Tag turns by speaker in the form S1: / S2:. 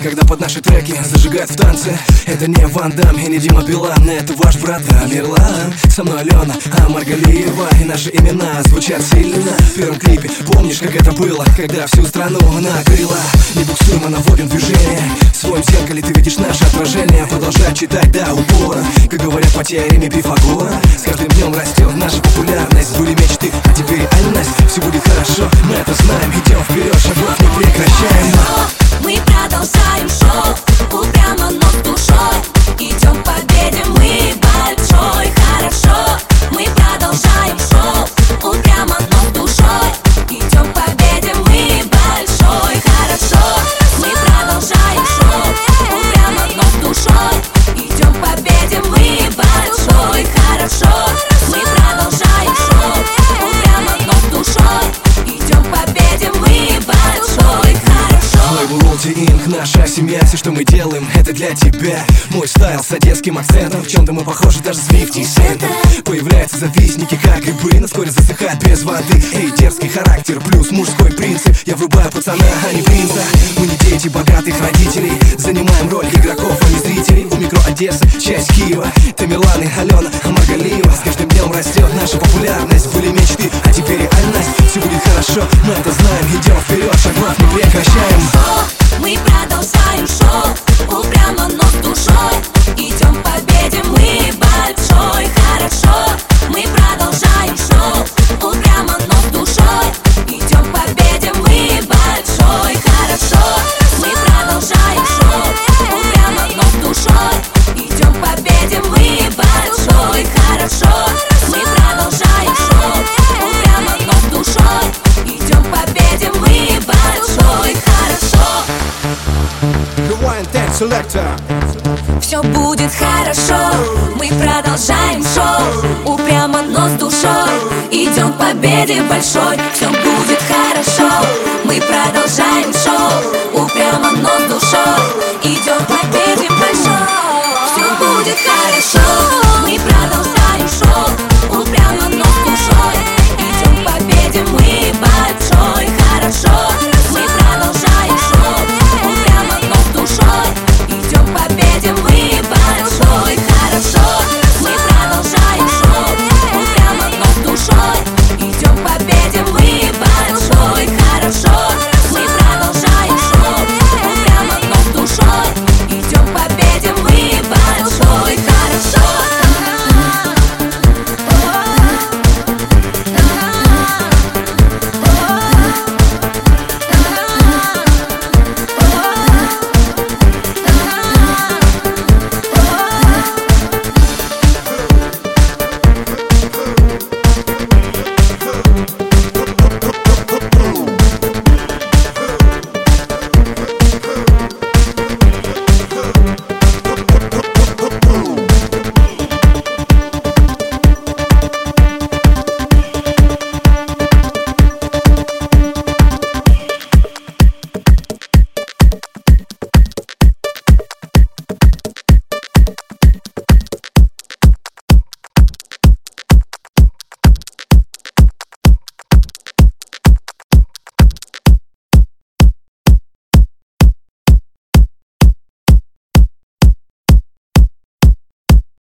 S1: когда под наши треки зажигают в танце. Это не Ван Дам и не Дима Билан, это ваш брат Амирлан. Со мной Алена Омаргалиева, и наши имена звучат сильно. В первом клипе помнишь, как это было, когда всю страну накрыло. Не буксуем, а наводим движение. В своем зеркале ты видишь наше отражение. Продолжай читать до упора, как говорят по теореме Пифагора. С каждым днем растет наша популярность. Были мечты, а теперь реальность. Все будет хорошо, мы это знаем. Идем вперед, шагов не прекращаем.
S2: Мы продолжаем шоу, упрямо, но с душой. Идем к победе, мы большой. Хорошо, мы продолжаем шоу, упрямо, но с душой. Идем к победе, мы большой. Хорошо, мы продолжаем шоу, упрямо, но с душой. Идем к победе, мы большой. Хорошо, мы продолжаем шоу, упрямо, но с душой. Идем к победе, мы большой.
S1: Инк, наша семья, все, что мы делаем, это для тебя. Мой стайл с одесским акцентом, в чем-то мы похожи даже с 50 Центом. Появляются завистники, как грибы, но вскоре засыхают без воды. Эй, дерзкий характер плюс мужской принцип. Я врубаю пацана, а не принца. Мы не дети богатых родителей, занимаем роль игроков, а не зрителей. У микро Одесса, часть Киева. Тамерлан и Алена Омаргалиева. С каждым днем растет наша популярность. Были мечты, а теперь реальность. Все будет хорошо, мы это знаем. Идем вперед, шагов не прекращаем.
S2: Мы продолжаем шоу, упрямо, но с душой. Идем к победе, мы большой. Хорошо, мы продолжаем шоу, упрямо, но с душой. Идем к победе, мы большой. Хорошо, мы продолжаем шоу, упрямо, но с душой. Идем к победе, мы большой. Хорошо, мы продолжаем шоу, упрямо, но с душой. Идем к победе, мы большой. Хорошо. Все будет хорошо, мы продолжаем шоу, упрямо, но с душой. Идем к победе большой. Все будет хорошо, мы продолжаем